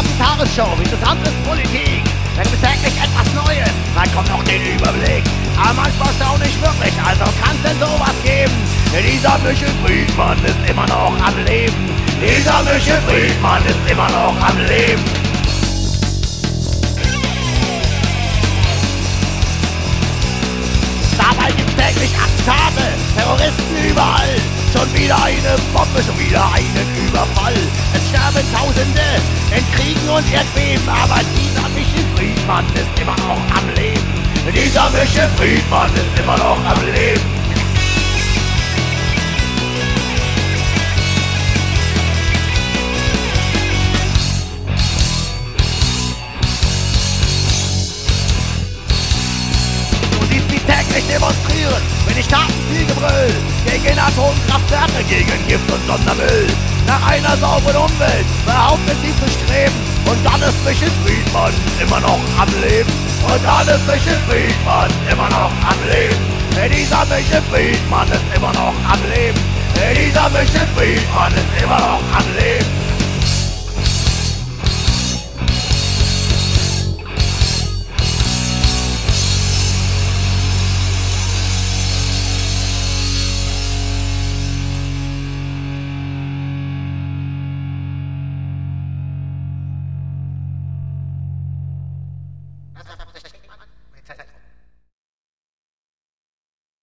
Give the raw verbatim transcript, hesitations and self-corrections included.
die Tagesschau, interessant ist Politik. Wenn es täglich etwas Neues, dann kommt noch den Überblick. Aber manchmal staune ich wirklich, also kann's denn sowas geben? Dieser Michel Friedmann ist immer noch am Leben. Dieser Michel Friedmann ist immer noch am Leben. Dabei gibt's täglich Attentate, Terroristen überall. Schon wieder eine Bombe, schon wieder einen Überfall. Es sterben Tausende in Kriegen und Erdbeben, aber dieser Michel Friedmann ist immer noch am Leben. Dieser Michel Friedmann ist immer noch am Leben. Täglich demonstrieren, wenn ich Taten viel Gebrüll gegen Atomkraftwerke, gegen Gift und Sondermüll. Nach einer sauberen Umwelt behaupten sie zu streben. Und dann ist Michel Friedmann immer noch am Leben. Und dann ist Michel Friedmann immer noch am Leben. Dieser Michel Friedmann ist immer noch am Leben. Dieser Michel Friedmann ist immer noch am Leben.